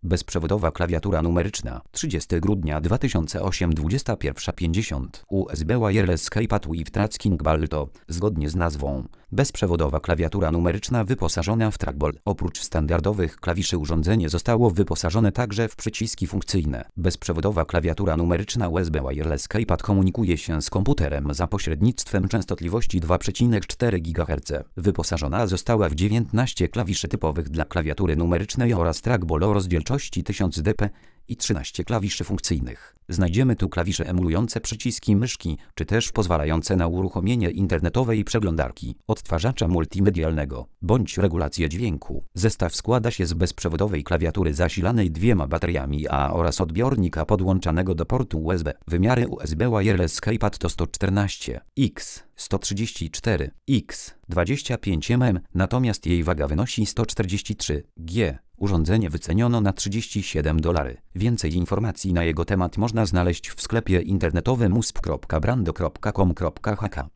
Bezprzewodowa klawiatura numeryczna. 30 grudnia 2008 21:50 USB Wireless Keypad with Trackking Balto. Zgodnie z nazwą, bezprzewodowa klawiatura numeryczna wyposażona w trackball. Oprócz standardowych klawiszy urządzenie zostało wyposażone także w przyciski funkcyjne. Bezprzewodowa klawiatura numeryczna USB Wireless Keypad komunikuje się z komputerem za pośrednictwem częstotliwości 2,4 GHz. Wyposażona została w 19 klawiszy typowych dla klawiatury numerycznej oraz trackball o rozdzielczości 1000 dp i 13 klawiszy funkcyjnych. Znajdziemy tu klawisze emulujące przyciski myszki, czy też pozwalające na uruchomienie internetowej przeglądarki, odtwarzacza multimedialnego, bądź regulację dźwięku. Zestaw składa się z bezprzewodowej klawiatury zasilanej 2 bateriami oraz odbiornika podłączanego do portu USB. Wymiary USB Wireless Keypad to 114 x 134 x 25 mm, natomiast jej waga wynosi 143 g. Urządzenie wyceniono na $37. Więcej informacji na jego temat można znaleźć w sklepie internetowym usp.brando.com.hk.